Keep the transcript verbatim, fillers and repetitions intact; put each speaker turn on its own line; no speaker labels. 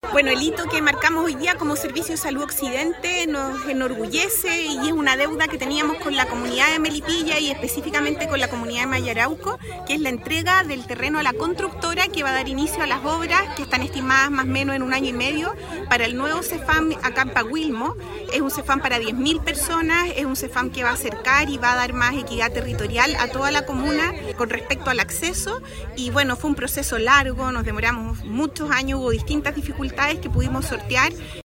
Bueno, el hito que marcamos hoy día como Servicio de Salud Occidente nos enorgullece y es una deuda que teníamos con la comunidad de Melipilla y específicamente con la comunidad de Mayarauco, que es la entrega del terreno a la constructora que va a dar inicio a las obras que están estimadas más o menos en un año y medio para el nuevo CEFAM acá en Pahuilmo. Es un CEFAM para diez mil personas, es un CEFAM que va a acercar y va a dar más equidad territorial a toda la comuna con respecto al acceso y bueno, fue un proceso largo, nos demoramos muchos años, hubo distintas dificultades que pudimos sortear.